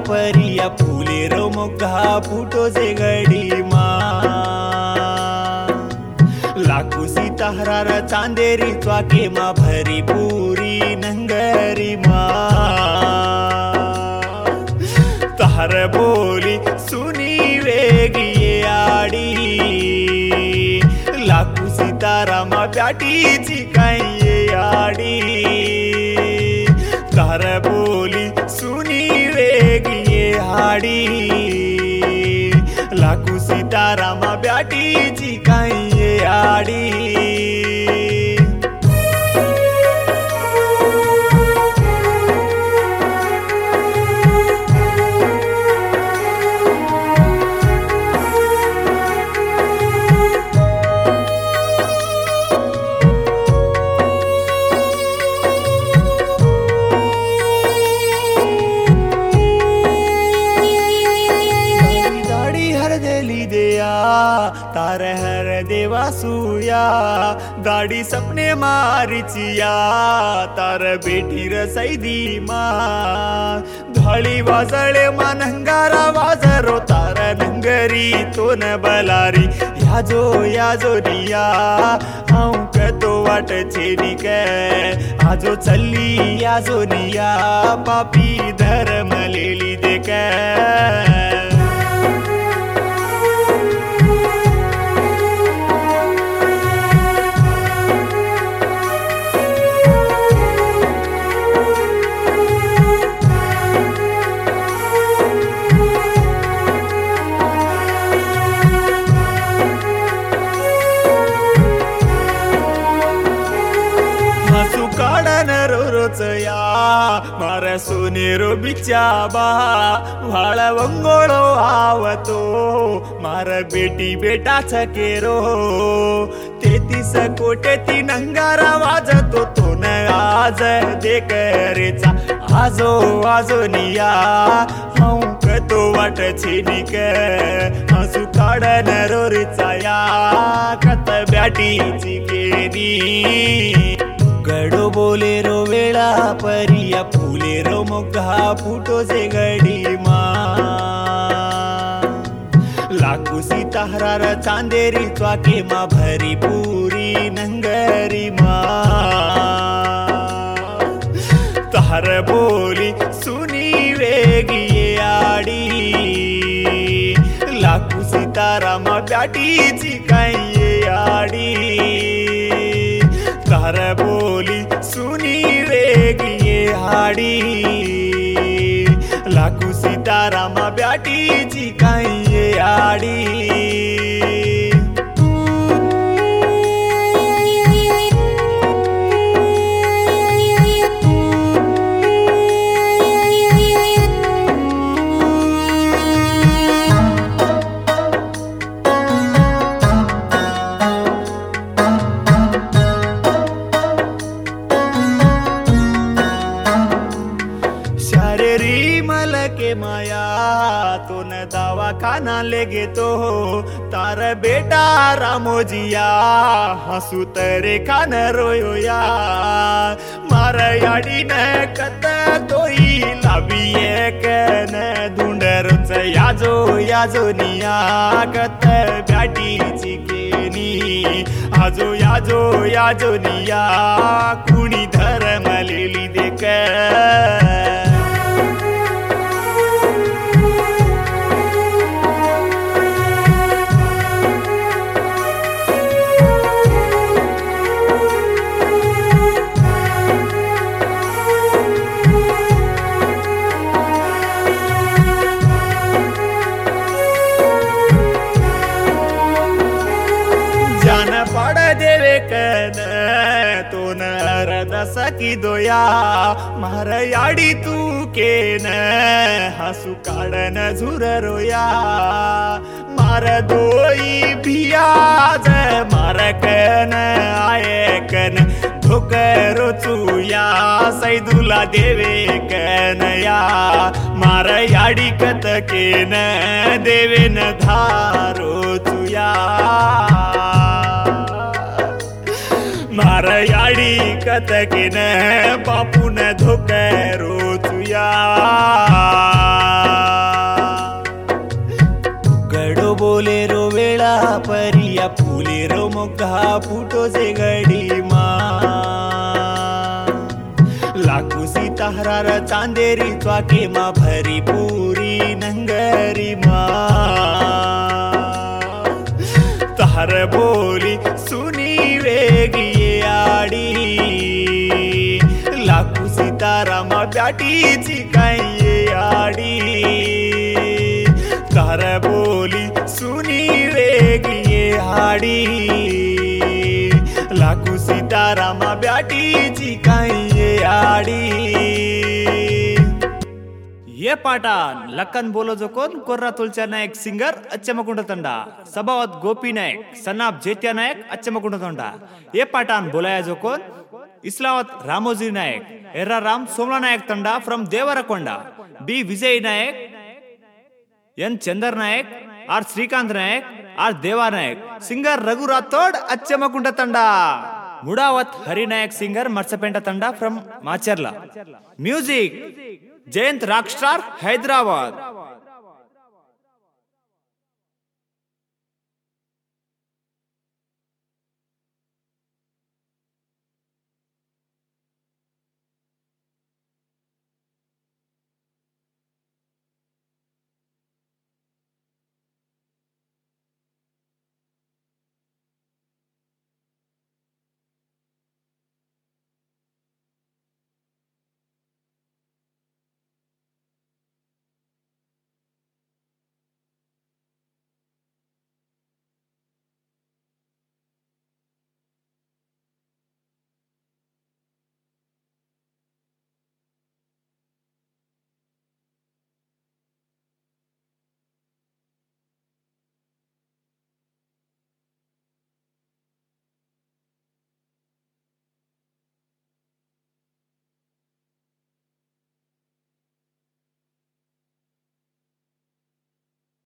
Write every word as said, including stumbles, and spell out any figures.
परिया फुले रो मोग्गा फुटो जे गडी मा लाखू सीताहरार चांदेरी च्वाके मा भरी पुरी नंगरी मा तार बोली सुनी वेगी आडी लाखू सीतारामा प्याटीची काही आडी तार बोली सुनी वेगी आडी लाखू सीतारामा प्याटीची काही आडी तार हर देवा सुया गाड़ी सपने मारिचिया तार बेटी रसैदी मा धळी वाजळे मा नंगारा वाजरो तार नंगरी तोन बलारी याजो याजो रिया औंक तो वाट छेनिक आजो चल्ली याजो निया पापी धर्म लेली देक रोचया मारा सोनेरो बिचाबा वाळा वंगोळो आवतो मारा बेटी बेटा छकेरो तेतीस कोटेती नंगारा वाजतो तो न आज देखरेचा आजो आजो निया औंक तो वाट छेनिक हसू काढन रोरीचा या कत ब्याटीची केनी गडो बोले रो वेळा परिया फुले रो मोग्गा फुटो जे गडी मा लाखू सीताहरार चांदेरी च्वाके मा भरी पुरी नंगरी मा तार बोली सुनी वेगी आडी लाखू सीतारामा प्याटीची काही आडी तार बोली सुनी वेगी आडी लाखू सीतारामा प्याटीची काही आडी के माया तो न दावा खाना ले गे तो तार बेटा रामोजिया हसू तरे खान रोया मार याडी न कत तोई लावी कन धुंडरच याजो याजो निया कत गाटीची केनी आजो याजो याजो निया कुणी धर्म लेली देक पाड़ देवे कन तो नर दसकी दोया मार याडी तू केन हसू काढन झुर रोया मार दोई भियाज मार कन आये कन धोकरो चुया सैदुला देवे कन या मार याडी कत केन देवे न धारो चुया मार याडी कतकिन बापून धोकर रोचुया। वेळा परिया फुले रो मोग्गा फुटो जे गडी मा लाखू सीताहार चांदेरी च्वाके मा भरी पुरी नंगरी मा तार बोली सुनी वेगी आडी लाखू सीतारामा प्याटीची काही आडी तार बोली सुनी वेगी आडी लाखू सीतारामा ब्याटीची काही आडी ये पाटा लक्कन बोलो जो कोण कोर्रा तुलचा नायक सिंगर अच्चमकुंड तंडा सभावत गोपी नायक सनाब जेत्या नायक अच्चमकुंड तंडा ये पाटान बोलाया जो कोण Islavath Ramoji Nayak Erra Ram Somla Nayak Thanda from Devarakonda B Vijay Nayak N Chander Nayak R Srikanth Nayak R Deva Nayak singer Raghu Rathod Achchamkund Thanda Mudavath Harinayak singer Marspent Thanda from Macherla music Jayanth rock star Hyderabad.